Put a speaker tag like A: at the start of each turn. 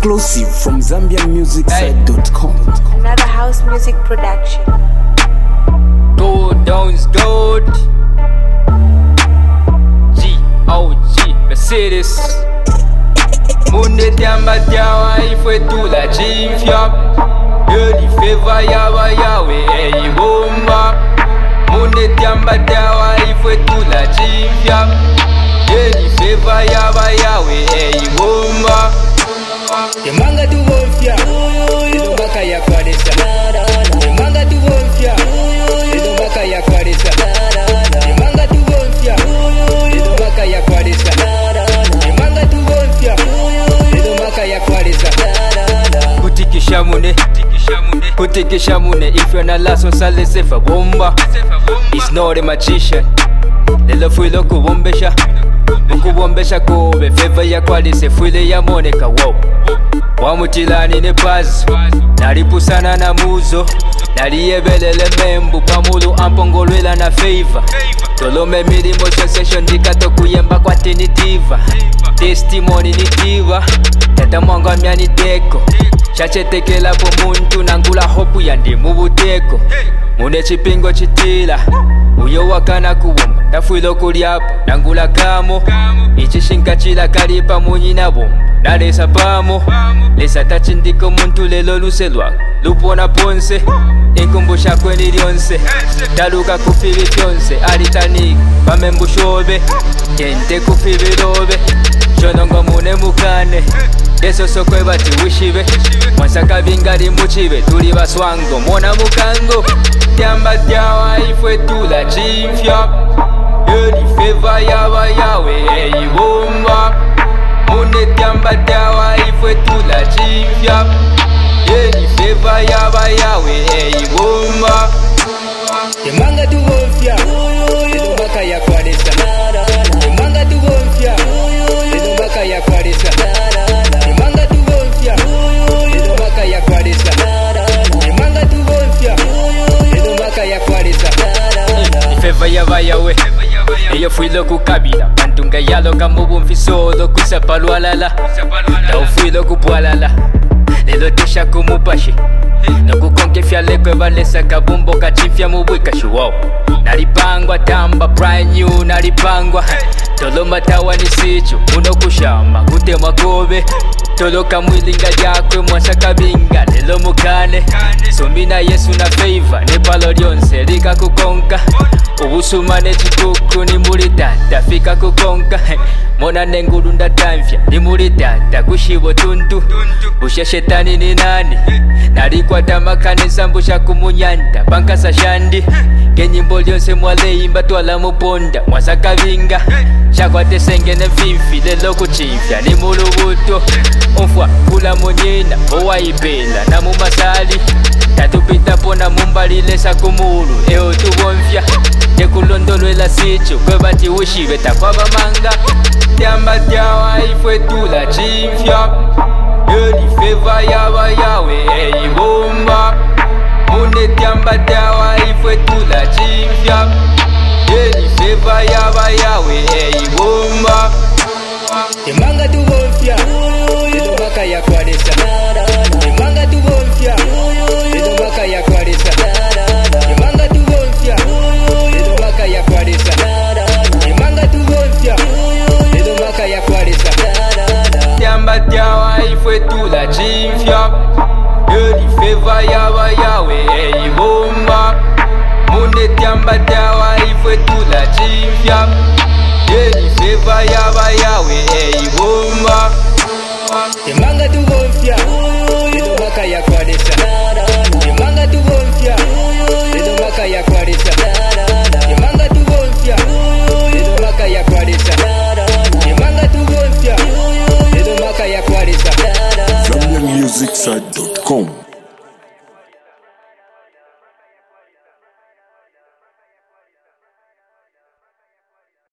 A: Exclusive from ZambianMusicSite.com.
B: Another house music production.
C: Gold Downs Gold G.O.G. Mercedes Munde tiamba tiawa ifwe tula chifya Yoni feva yawa yawe eyi bomba Munde tiamba tiawa ifwe tula chifya Yoni feva yawa yawe eyi bomba Yemanga tu bonfya Ilo baka ya kwadesa Yemanga tu bonfya Ilo baka ya kwadesa Yemanga tu bonfya Ilo baka ya kwadesa Yemanga tu bonfya Ilo baka ya kwadesa Kutikisha mune Kutikisha mune If you're not last on sale sefa bomba It's not a magician Lelo fuilo kubombesha Ukubombesha kobe Feva ya kwadise fuile ya moneka wow Wamutilani ne pazi Naripusana na muzo Nariyebelele membu Pamulu ampongolwela na favor Tolome milimo sensation Dikato kuyemba kwa tinitiva Testimony ni diva Tata mwanga myani deko Chachetekela po muntu Nangula hopu yandi mubuteko Mune chipingo chitila Uyo wakana kuwomba Nafuilo kuliapo Nangula kamo Ichishinka chila kalipa munyi na bomba Nalesa pamo Lesa tachindiko muntu lelo luselwa Lupona ponse Inkumbusha kweni lyonse Taluka kufibi fyonse Alitanik Pamembu shobe Kente kufibi lobe Shonongo mune mukane Deso sokwe bati wishibe Mwansaka bingali muchibe Tuli baswango Mona mukango Tiamba tiawa ifwe tula chifya Yoni feva yawa yawe eyi bomba Mune tiamba tiawa ifwe tula chifya Yoni feva yawa yawe eyi bomba Yemanga tu bonfya Ilo baka ya kwadesa Yemanga tu bonfya Ilo baka ya kwadesa Yemanga tu bonfya Ilo baka ya kwadesa Yemanga tu bonfya Ilo baka ya kwadesa Ifeva yawa yawe Eyo fuilo kukabila Pantunga yalo kamubu mfisolo Kusapalwalala Taufuilo kupwalala Lelo tesha kumupashi Nokukonke fyalekwe valesa kabumbo kachifya mubwika shuwao Nalipangwa tamba brand new nalipangwa Toloma tawa ni sichu Uno kushama kutemwa kobe Toloka mwilinga yakwe mwansa kabinga Lelo mukane Sumina yesu na favor Nepalo lyonse lika kukonka Ubusumane chikuku ni muri tata Fika kukonka Mona nengulu ndatamfya ni muri tata Kushibo tuntu Busha shetani ni nani Narikwa tamakanisa mbusha kumunyanda Pankasa shandi Kenyimbo lyonse mwaleimba twala muponda Mwasa kavinga Shakwa tesengene vimfi lelo kuchifya ni mulubuto Onfwa kula monyena owaipela na mumasali Tatupita pona mumbalilesa kumulu eo tubonfya Tekulondolwela sicho kwebati ushibe takwaba manga Tiamba tiawa ifwe tula chifya Yoni feva yawa yawe eyi bomba Mune tiamba tiawa ifwe tula chifya Yoni feva yawa yawe eyi bomba Yemanga tu bonfya Ilo baka ya kwadesa Yemanga tu bonfya Ilo baka ya kwadesa Yemanga tu bonfya Ilo baka ya kwadesa Yemanga tu bonfya Ilo baka ya kwadesa Tiamba tiawa ifwe tula chifya Yoni feva yawa yawe eyi bomba Mune tiamba tiawa ifwe tula chifya Yoni feva yawa yawe eyi bomba Yemanga tu bonfya Ilo baka ya kwadesa Yemanga tu bonfya Ilo baka ya kwadesa Yemanga tu bonfya Ilo baka ya kwadesa Yemanga tu bonfya Ilo baka ya kwadesa
A: ZambianMusicSite.com.